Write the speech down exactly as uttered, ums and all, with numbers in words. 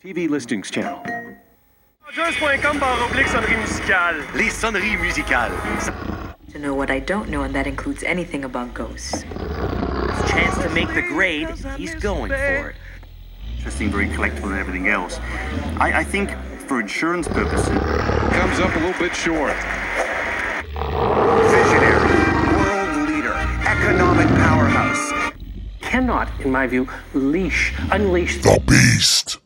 T V Listings Channel. Jones point com barre oblique sonnerie musicale. Les sonneries musicales. To know what I don't know, and that includes anything about ghosts. His chance to make the grade, he's going for it. Interesting, very collectible and everything else. I, I think for insurance purposes... Comes up a little bit short. Visionary, world leader, economic powerhouse. Cannot, in my view, leash, unleash the beast.